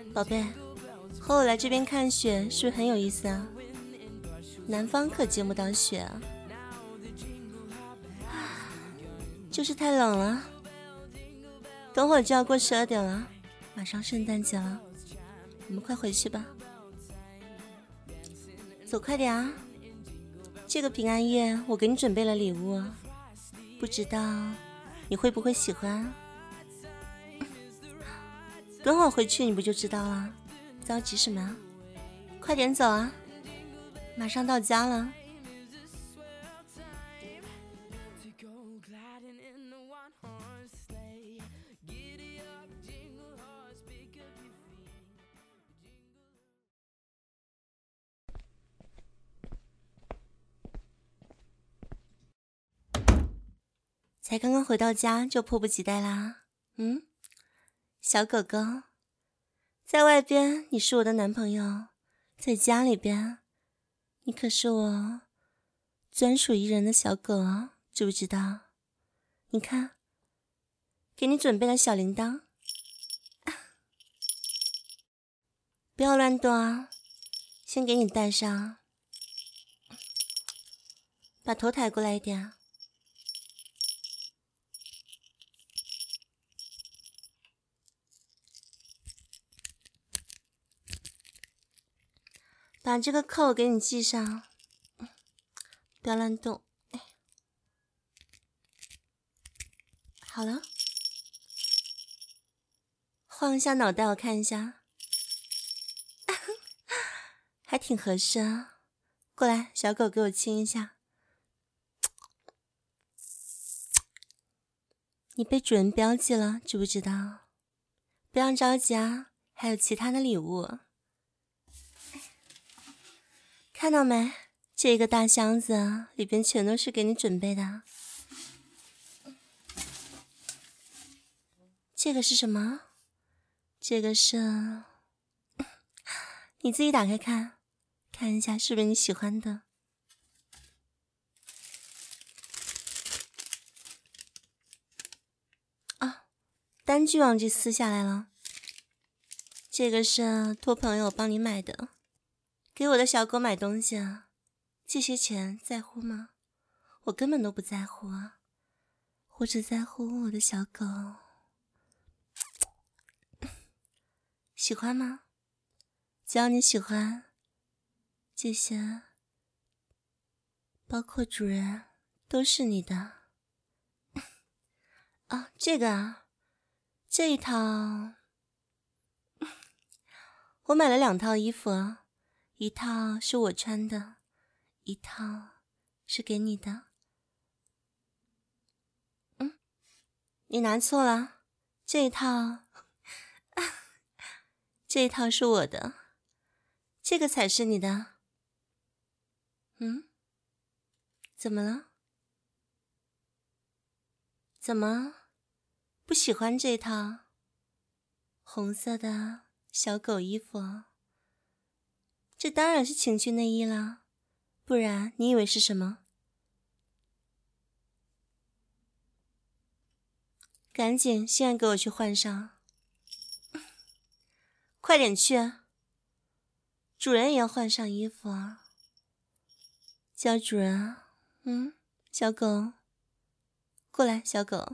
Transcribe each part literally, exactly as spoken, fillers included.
宝贝，和我来这边看雪是不是很有意思啊？南方可见不到雪啊，就是太冷了。等会儿就要过十二点了，马上圣诞节了，我们快回去吧。走快点啊！这个平安夜我给你准备了礼物，不知道你会不会喜欢？等会儿回去你不就知道了？着急什么？快点走啊！马上到家了。才刚刚回到家就迫不及待啦。嗯，小狗狗，在外边你是我的男朋友，在家里边你可是我专属一人的小狗哦，知不知道？你看，给你准备了小铃铛，不要乱动啊，先给你戴上，把头抬过来一点。把这个扣给你系上，不要乱动。好了，晃一下脑袋，我看一下，还挺合适啊。过来，小狗给我亲一下。你被主人标记了，知不知道？不要着急啊，还有其他的礼物。看到没？这个大箱子里边全都是给你准备的。这个是什么？这个是……你自己打开看，看一下是不是你喜欢的。啊，单据忘记撕下来了。这个是托朋友帮你买的。给我的小狗买东西啊，这些钱在乎吗？我根本都不在乎啊，我只在乎我的小狗。喜欢吗？只要你喜欢，这些包括主人都是你的。啊，这个啊，这一套我买了两套衣服啊，一套是我穿的，一套是给你的。嗯，你拿错了，这一套这一套是我的，这个才是你的。嗯，怎么了？怎么不喜欢这套红色的小狗衣服？这当然是情趣内衣了，不然你以为是什么？赶紧现在给我去换上，快点去，主人也要换上衣服啊。叫主人啊。嗯，小狗过来，小狗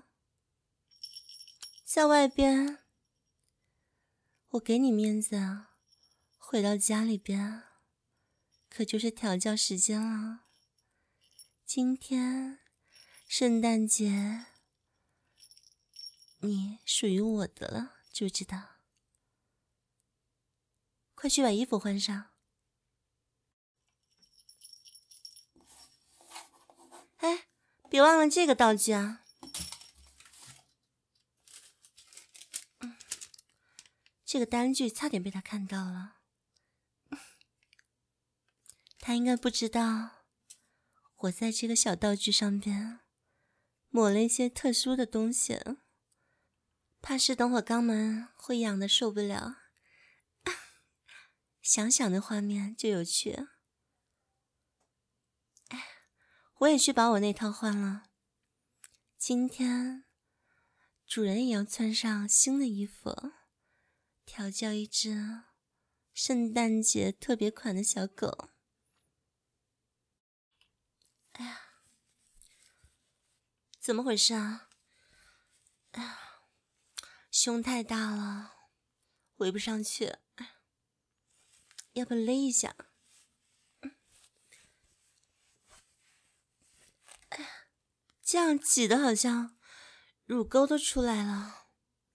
在外边我给你面子啊，回到家里边可就是调教时间了。今天圣诞节你属于我的了，知不知道？快去把衣服换上。哎，别忘了这个道具啊。嗯，这个单据差点被他看到了。他应该不知道我在这个小道具上边抹了一些特殊的东西，怕是等会肛门会痒的受不了。想想的画面就有趣。哎，我也去把我那套换了。今天主人也要穿上新的衣服， 调教一只圣诞节特别款的小狗。哎呀，怎么回事啊？哎呀，胸太大了，围不上去，要不勒一下？哎呀，这样挤的好像乳沟都出来了，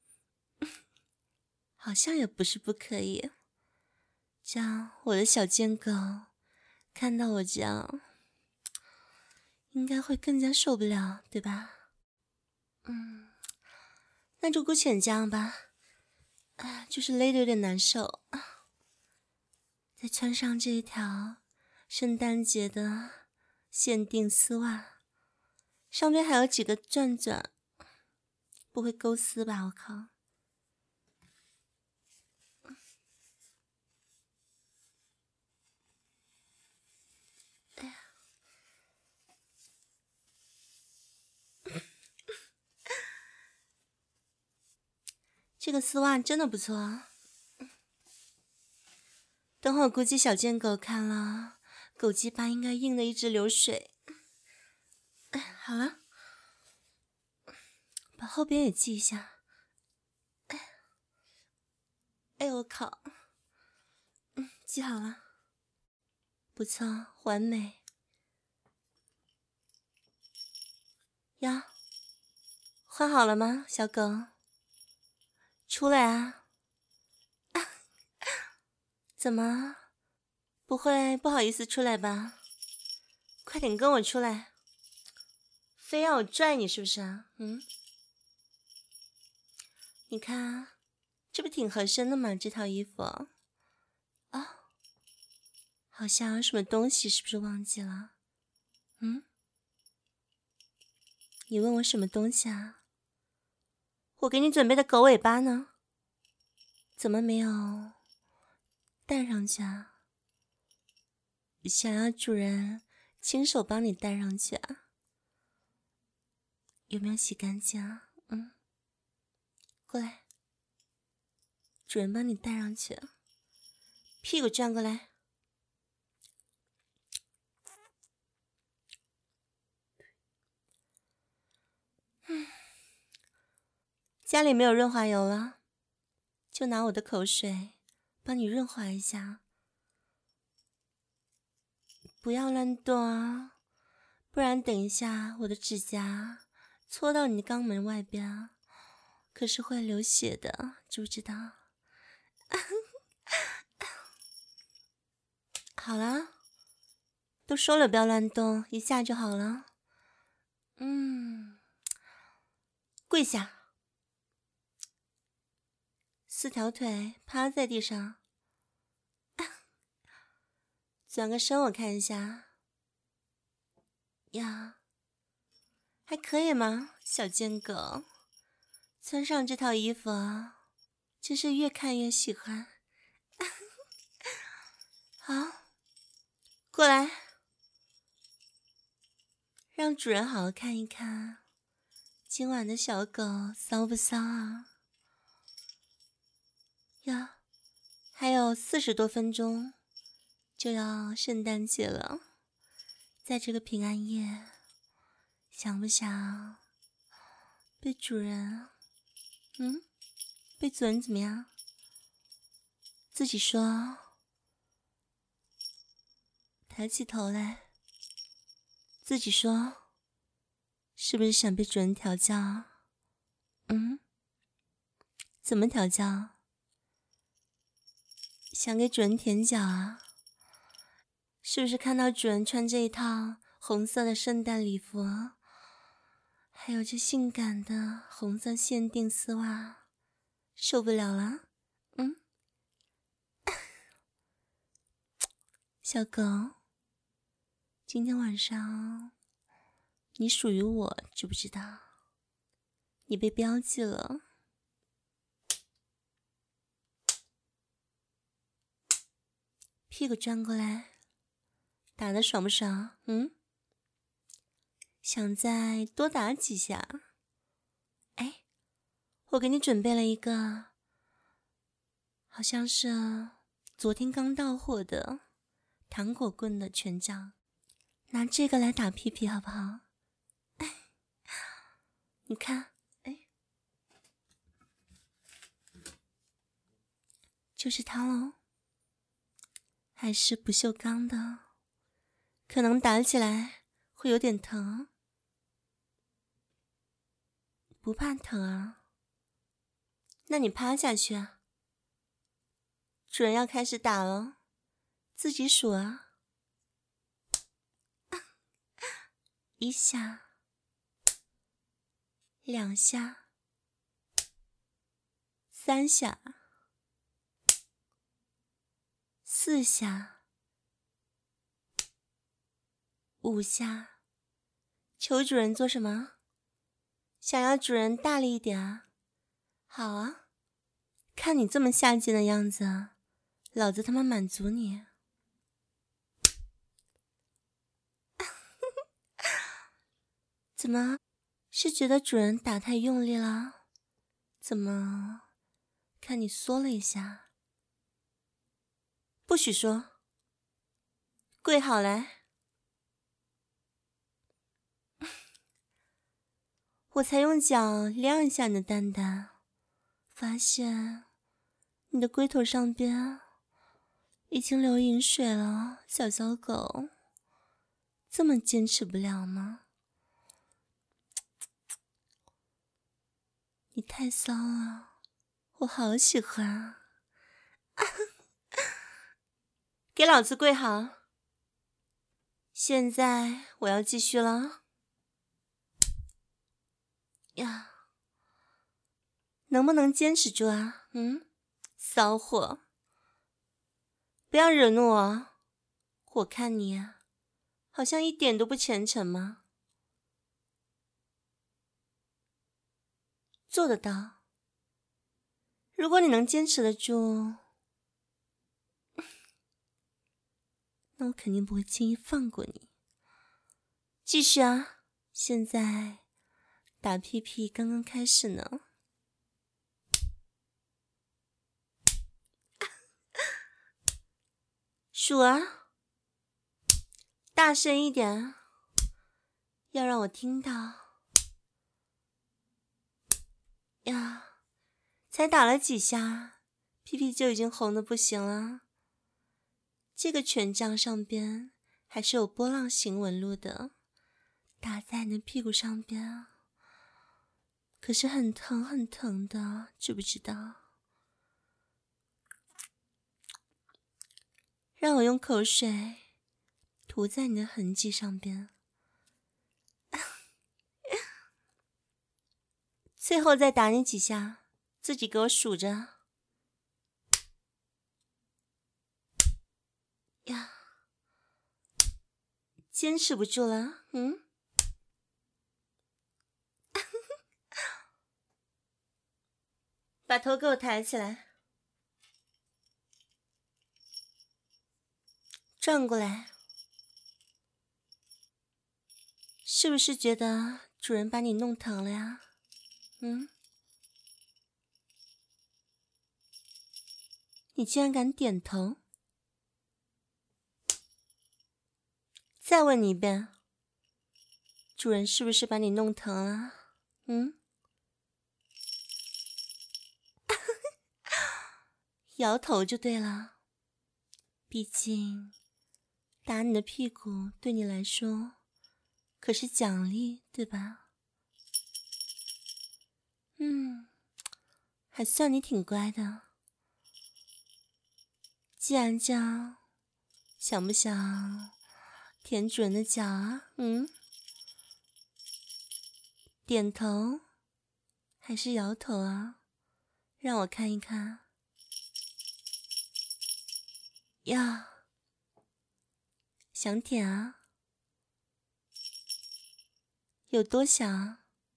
好像也不是不可以。这样我的小贱狗看到我这样，应该会更加受不了，对吧？嗯，那就姑且这样吧。啊，就是勒得有点难受。再穿上这一条圣诞节的限定丝袜，上面还有几个钻钻，不会勾丝吧？我靠！哎呀，这个丝袜真的不错啊。等会儿估计小贱狗看了，狗鸡巴应该硬的一直流水。哎，好了，把后边也系一下。哎，哎我靠，嗯，系好了，不错，完美。呀，换好了吗，小狗？出来啊！怎么？不会不好意思出来吧？快点跟我出来！非要我拽你是不是啊？嗯，你看，这不挺合身的吗？这套衣服啊，哦，好像有什么东西，是不是忘记了？嗯，你问我什么东西啊？我给你准备的狗尾巴呢？怎么没有戴上去啊？想要主人亲手帮你戴上去啊？有没有洗干净啊？嗯，过来，主人帮你戴上去。屁股转过来。嗯，家里没有润滑油了，就拿我的口水帮你润滑一下。不要乱动啊，不然等一下我的指甲戳到你的肛门外边，可是会流血的，知不知道？好了，都说了不要乱动，一下就好了。嗯，跪下，四条腿趴在地上，转个身我看一下。呀，还可以吗，小贱狗？穿上这套衣服，真是越看越喜欢。好，过来，让主人好好看一看，今晚的小狗骚不骚啊？呀，还有四十多分钟就要圣诞节了，在这个平安夜，想不想被主人，嗯，被主人怎么样？自己说，抬起头来，自己说，是不是想被主人调教？嗯，怎么调教？想给主人舔脚啊？是不是看到主人穿这一套红色的圣诞礼服，还有这性感的红色限定丝袜，受不了了？嗯，小狗，今天晚上你属于我，知不知道？你被标记了。屁股转过来，打得爽不爽？嗯，想再多打几下？哎，我给你准备了一个好像是昨天刚到货的糖果棍的权杖，拿这个来打屁屁好不好？哎，你看，哎，就是它喽。还是不锈钢的，可能打起来会有点疼。不怕疼啊？那你趴下去啊。主人要开始打了，自己数啊。一下，两下，三下，四下，五下。求主人做什么？想要主人大力一点啊？好啊，看你这么下贱的样子，老子他妈满足你。怎么，是觉得主人打太用力了？怎么看你缩了一下？不许说，跪好来。我才用脚亮一下你的蛋蛋，发现你的龟头上边已经流饮水了。小小狗，这么坚持不了吗？你太骚了，我好喜欢啊！给老子跪好！现在我要继续了。呀，能不能坚持住啊？嗯，骚货，不要惹怒我。我看你啊，好像一点都不虔诚吗？做得到。如果你能坚持得住，那我肯定不会轻易放过你。继续啊，现在打屁屁刚刚开始呢。数啊，大声一点，要让我听到。呀，才打了几下，屁屁就已经红得不行了。这个权杖上边还是有波浪形纹路的，打在你的屁股上边，可是很疼很疼的，知不知道？让我用口水涂在你的痕迹上边，最后再打你几下，自己给我数着。呀，坚持不住了，嗯？把头给我抬起来，转过来。是不是觉得主人把你弄疼了呀？嗯？你竟然敢点头？再问你一遍，主人是不是把你弄疼了？嗯？摇头就对了，毕竟打你的屁股对你来说可是奖励，对吧？嗯，还算你挺乖的。既然这样，想不想舔主人的脚啊？嗯？点头还是摇头啊？让我看一看。呀，想舔啊？有多想？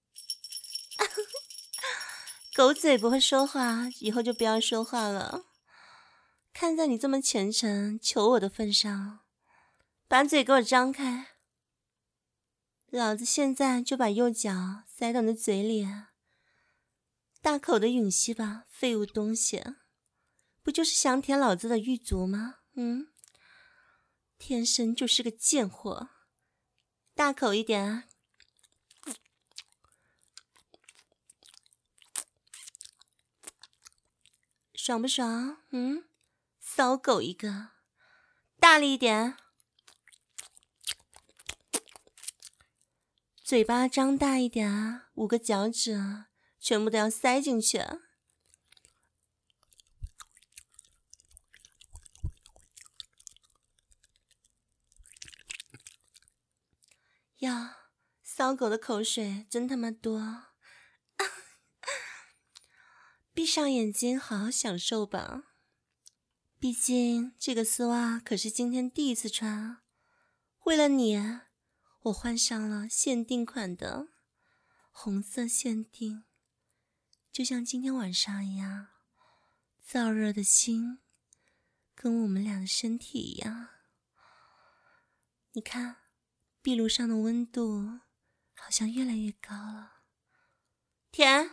狗嘴不会说话，以后就不要说话了。看在你这么虔诚求我的份上，把嘴给我张开。老子现在就把右脚塞到你的嘴里，大口的吮吸吧，废物东西！ 不就是想舔老子的玉足吗？嗯，天生就是个贱货，大口一点啊！爽不爽？嗯，骚狗一个，大力一点，嘴巴张大一点啊！五个脚趾全部都要塞进去。呀，骚狗的口水真他妈多！闭上眼睛，好好享受吧。毕竟这个丝袜可是今天第一次穿，为了你，我换上了限定款的红色限定，就像今天晚上一样，燥热的心跟我们俩的身体一样。你看，壁炉上的温度好像越来越高了。舔，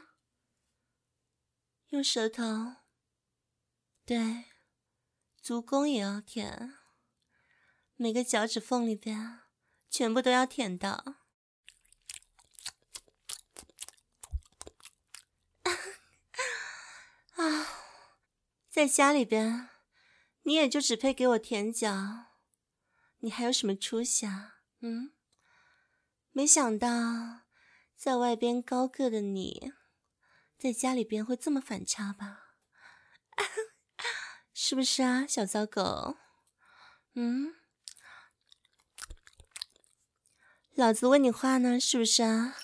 用舌头，对，足弓也要舔，每个脚趾缝里边全部都要舔到。啊，在家里边，你也就只配给我舔脚，你还有什么出息啊？嗯，没想到在外边高个的你，在家里边会这么反差吧？是不是啊，小骚狗？嗯，老子问你话呢，是不是啊？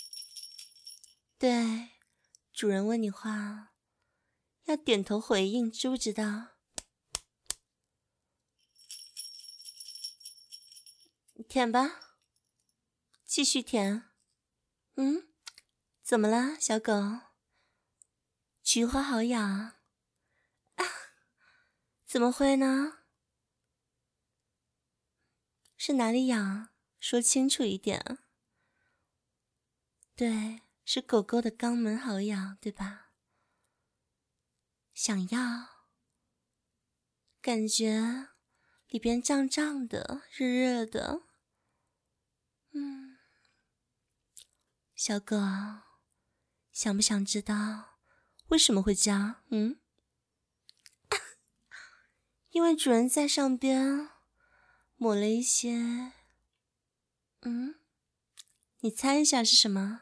对，主人问你话，要点头回应，知不知道？舔吧，继续舔。嗯，怎么了，小狗？菊花好痒啊？怎么会呢？是哪里痒？说清楚一点。对，是狗狗的肛门好痒，对吧？想要，感觉里边胀胀的，热热的。嗯，小狗，想不想知道为什么会这样？嗯，因为主人在上边抹了一些，嗯，你猜一下是什么？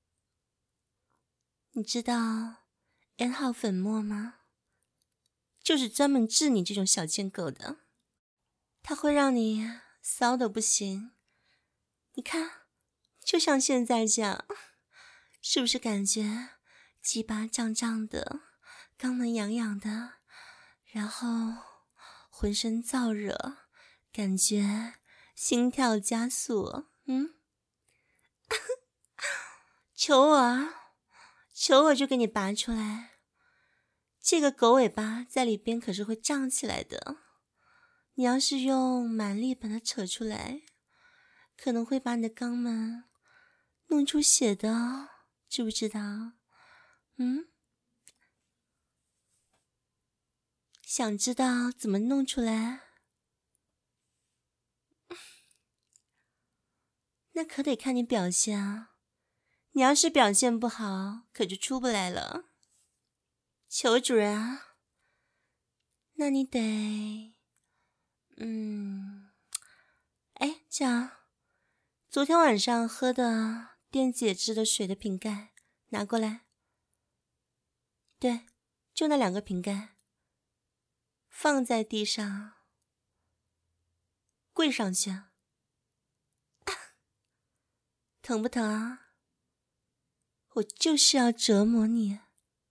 你知道 N 号粉末吗？就是专门治你这种小贱狗的，它会让你骚的不行。你看，就像现在这样，是不是感觉鸡巴胀胀的，肛门痒痒的，然后浑身燥热，感觉心跳加速？嗯，求我啊，求我就给你拔出来。这个狗尾巴在里边可是会胀起来的，你要是用蛮力把它扯出来，可能会把你的肛门弄出血的哦，知不知道？嗯，想知道怎么弄出来？那可得看你表现啊，你要是表现不好，可就出不来了。求主人啊，那你得，嗯，哎，这样，昨天晚上喝的电解质的水的瓶盖拿过来。对，就那两个瓶盖，放在地上，跪上去。啊，疼不疼啊？我就是要折磨你。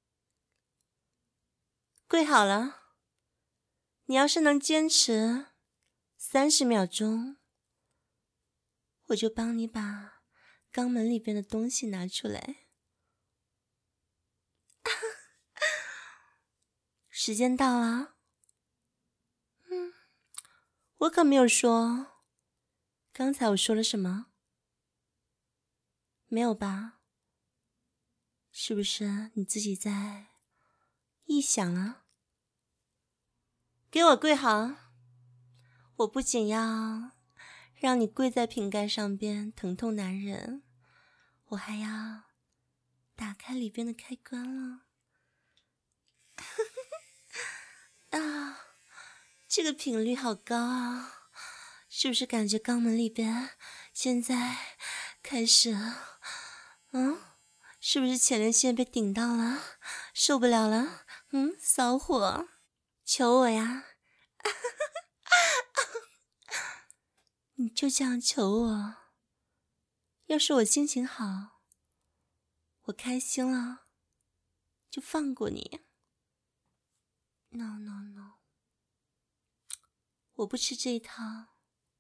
跪好了，你要是能坚持三十秒钟，我就帮你把肛门里边的东西拿出来。时间到了。嗯，我可没有说。刚才我说了什么？没有吧？是不是你自己在臆想啊？ 给我跪好！我不仅要让你跪在瓶盖上边疼痛难忍，我还要打开里边的开关了。啊，这个频率好高啊！是不是感觉肛门里边现在开始，嗯，是不是前列腺被顶到了，受不了了？嗯，骚货，求我呀！你就这样求我，要是我心情好，我开心了，就放过你。No no no， 我不吃这一套，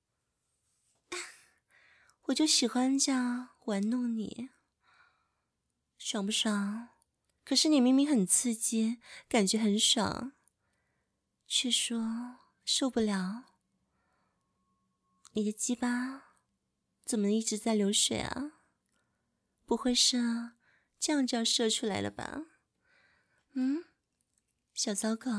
我就喜欢这样玩弄你，爽不爽？可是你明明很刺激，感觉很爽，却说受不了。你的鸡巴怎么一直在流水啊？不会是这样就要射出来了吧？嗯，小糟狗，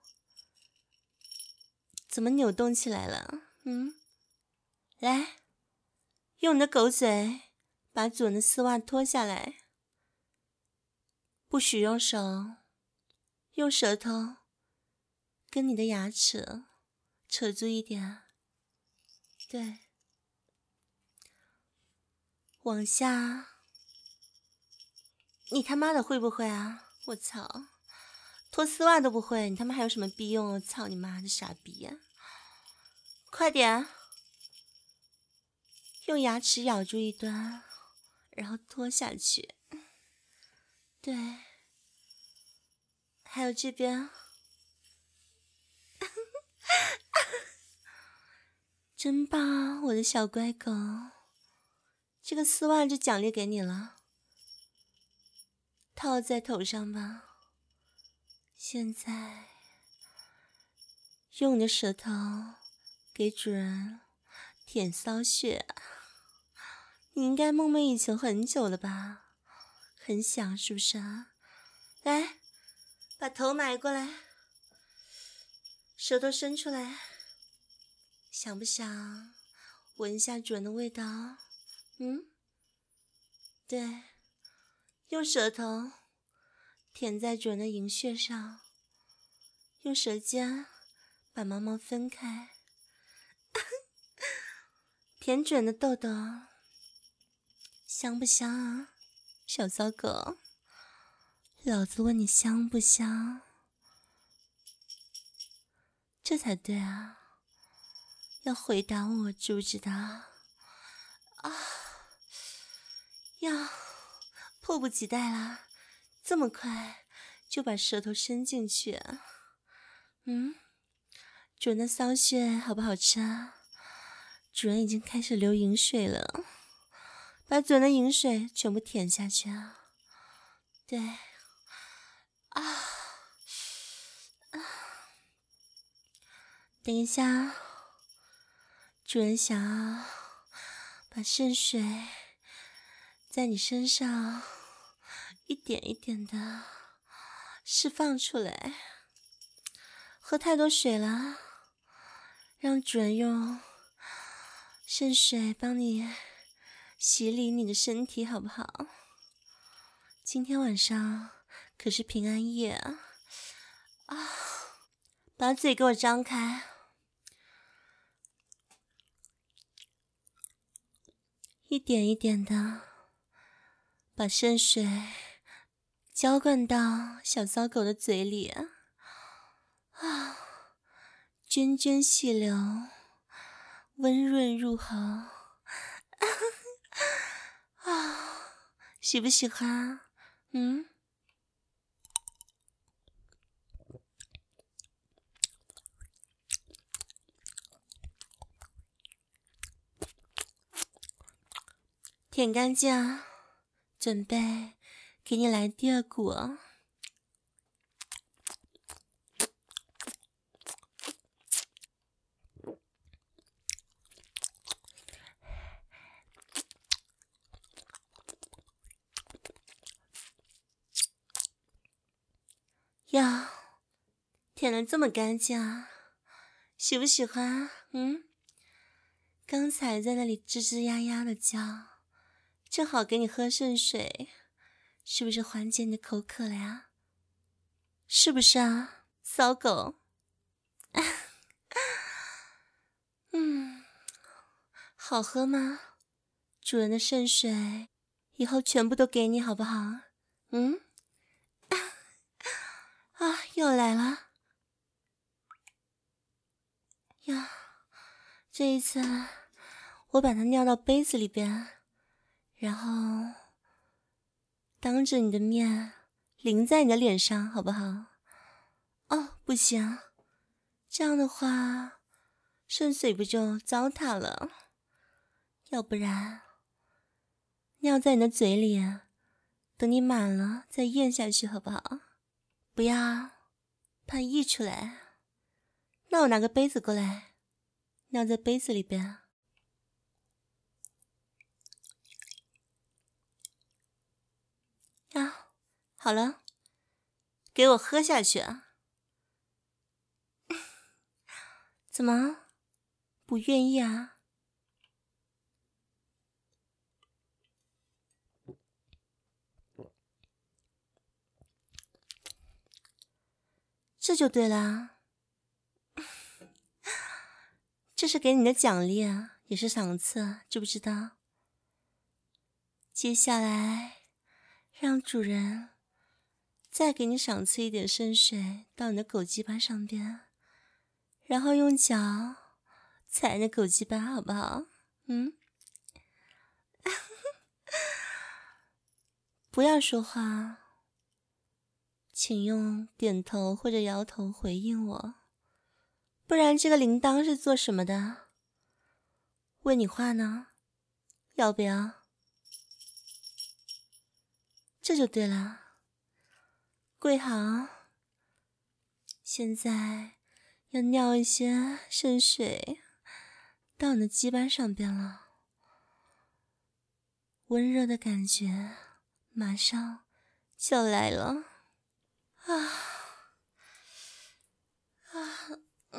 怎么扭动起来了？嗯，来，用你的狗嘴把主人的丝袜脱下来，不许用手，用舌头跟你的牙齿扯住一点，对，往下。你他妈的会不会啊？我操，脱丝袜都不会，你他妈还有什么逼用？我操你妈的傻逼啊！快点，用牙齿咬住一端，然后脱下去。对，还有这边，真棒，我的小乖狗，这个丝袜就奖励给你了，套在头上吧。现在，用你的舌头给主人舔骚穴。你应该梦寐以求很久了吧？很想是不是啊？来，把头埋过来，舌头伸出来，想不想闻一下主人的味道？嗯，对，用舌头舔在主人的营穴上，用舌尖把毛毛分开，舔主人的痘痘，香不香啊？小骚狗，老子问你香不香？这才对啊，要回答我，知不知道？啊，要迫不及待啦，这么快就把舌头伸进去啊？嗯，主人的骚穴好不好吃啊？主人已经开始流饮水了，把主人的饮水全部舔下去啊！对，啊啊！等一下，主人想要把圣水在你身上一点一点的释放出来。喝太多水了，让主人用圣水帮你洗礼你的身体好不好？今天晚上可是平安夜啊！啊，把嘴给我张开，一点一点的把圣水浇灌到小骚狗的嘴里啊，涓涓细流，温润入喉啊，喜不喜欢？嗯，舔干净啊，准备给你来第二股哦。呀，舔得这么干净啊， 喜不喜欢？嗯，刚才在那里吱吱呀呀的叫，正好给你喝圣水，是不是缓解你的口渴了呀？是不是啊，骚狗？嗯，好喝吗？主人的圣水以后全部都给你好不好？嗯，啊，又来了呀！这一次我把它尿到杯子里边，然后当着你的面淋在你的脸上好不好？哦，不行，这样的话圣水不就糟蹋了？要不然尿在你的嘴里，等你满了再咽下去好不好？不要，怕溢出来。那我拿个杯子过来，尿在杯子里边。啊，好了，给我喝下去啊！怎么不愿意啊？这就对了，这是给你的奖励啊，也是赏赐，知不知道？接下来让主人再给你赏赐一点圣水到你的狗鸡巴上边，然后用脚踩你的狗鸡巴好不好？嗯，不要说话，请用点头或者摇头回应我，不然这个铃铛是做什么的？问你话呢，要不要？这就对了，跪好。现在要尿一些圣水到你的鸡巴上边了，温热的感觉马上就来了啊啊！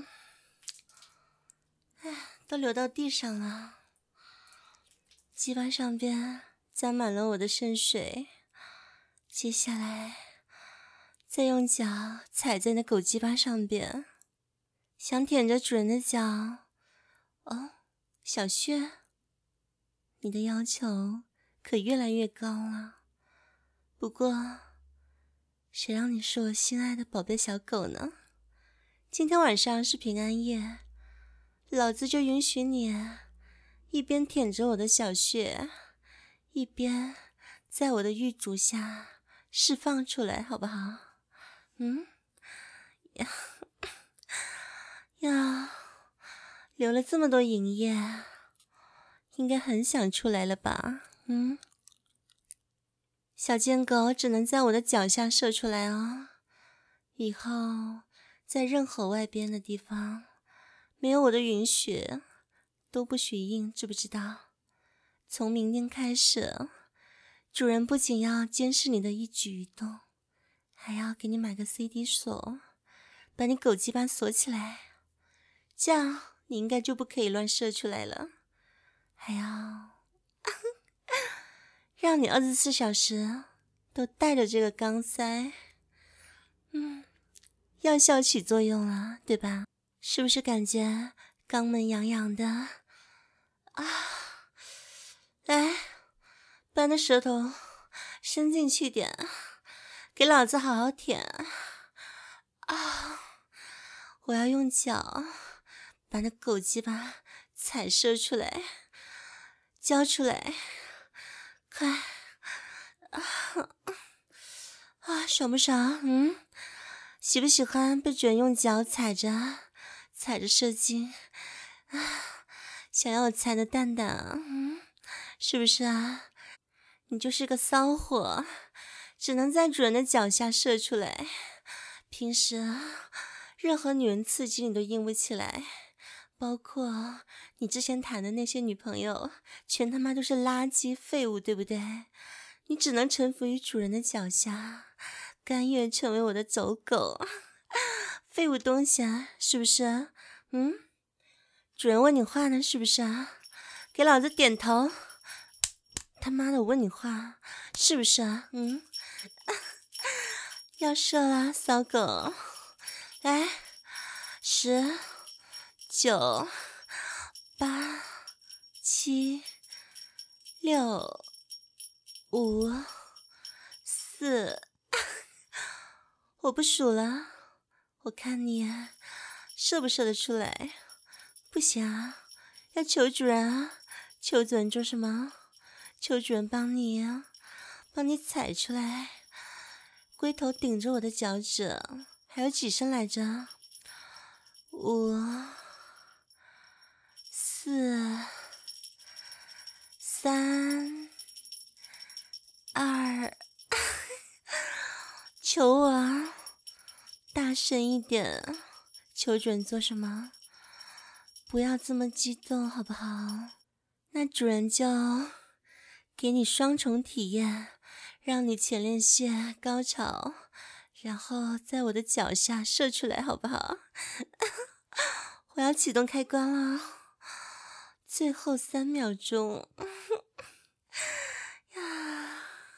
哎，都流到地上了，鸡巴上边沾满了我的圣水。接下来再用脚踩在那狗鸡巴上边，想舔着主人的脚。哦，小穴，你的要求可越来越高了。不过谁让你是我心爱的宝贝小狗呢？今天晚上是平安夜，老子就允许你一边舔着我的小穴，一边在我的玉足下释放出来，好不好？嗯，呀呀，流了这么多银液，应该很想出来了吧？嗯，小贱狗只能在我的脚下射出来哦，以后在任何外边的地方，没有我的允许都不许硬，知不知道？从明天开始，主人不仅要监视你的一举一动，还要给你买个 C D 锁，把你狗鸡巴锁起来，这样你应该就不可以乱射出来了。还要让你二十四小时都带着这个钢塞，嗯，药效起作用了，对吧？是不是感觉肛门痒痒的啊？来，把那舌头伸进去点，给老子好好舔啊！我要用脚把那狗鸡巴踩射出来，交出来，快啊啊！爽不爽？嗯，喜不喜欢被主人用脚踩着踩着射精啊？想要我踩的蛋蛋啊？嗯，是不是啊？你就是个骚货，只能在主人的脚下射出来。平时任何女人刺激你都硬不起来，包括你之前谈的那些女朋友，全他妈都是垃圾废物，对不对？你只能臣服于主人的脚下，甘愿成为我的走狗，废物东西啊，是不是？ 嗯，主人问你话呢，是不是啊？给老子点头！他妈的，我问你话，是不是啊？嗯，要射啦，骚狗！来，十、九、八、七、六、五、四，我不数了，我看你射不射得出来？不行啊，要求主人啊！求主人做什么？求主人帮你啊，帮你踩出来。龟头顶着我的脚趾，还有几声来着？五、四、三、二，求我啊！大声一点！求主人做什么？不要这么激动，好不好？那主人就给你双重体验，让你前列腺高潮，然后在我的脚下射出来，好不好？我要启动开关了，最后三秒钟。呀，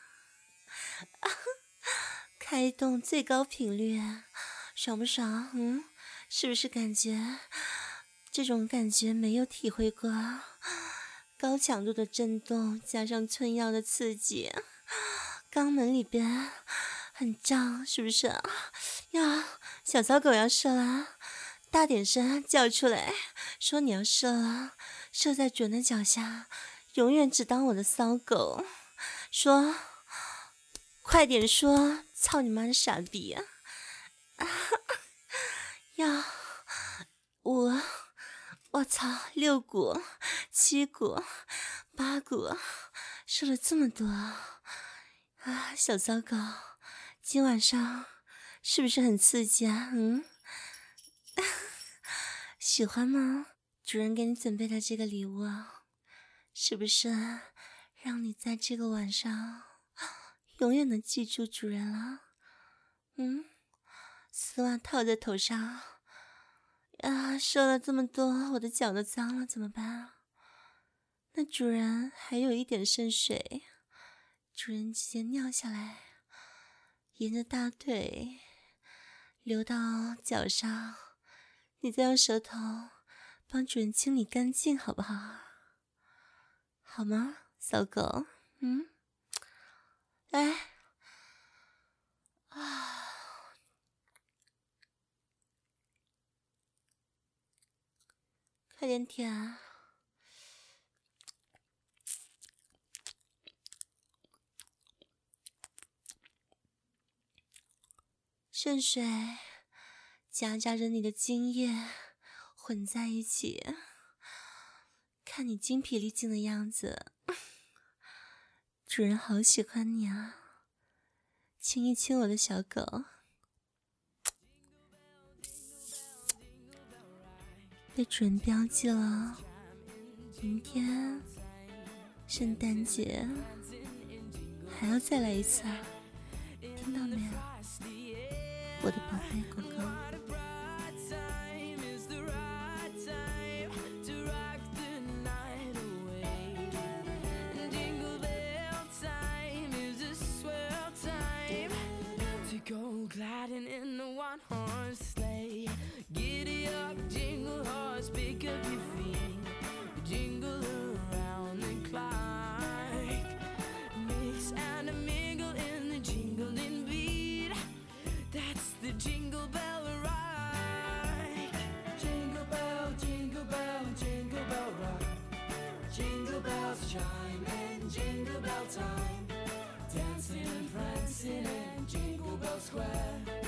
开动最高频率，爽不爽？嗯，是不是感觉这种感觉没有体会过？高强度的震动加上春药的刺激，肛门里边很胀，是不是？呀，小骚狗要射了，大点声叫出来，说你要射了，射在准的脚下，永远只当我的骚狗。说，快点说，操你妈的傻逼啊！呀，我。我操，六股、七股、八股，射了这么多啊！小骚狗，今晚上是不是很刺激啊？嗯，喜欢吗？主人给你准备的这个礼物啊，是不是让你在这个晚上永远能记住主人了？嗯，丝袜套在头上。啊，射了这么多，我的脚都脏了，怎么办啊？那主人还有一点渗水，主人直接尿下来，沿着大腿流到脚上，你再用舌头帮主人清理干净，好不好？好吗，骚狗？嗯，来，啊。快点舔啊！渗水夹杂着你的精液混在一起，看你精疲力尽的样子，主人好喜欢你啊！亲一亲我的小狗。被主人标记了，明天圣诞节还要再来一次啊！听到没有，我的宝贝狗狗？ Jingle bell ride, jingle bell, jingle bell, jingle bell rock. Jingle bells chime in jingle bell time, dancing and prancing in Jingle Bell Square.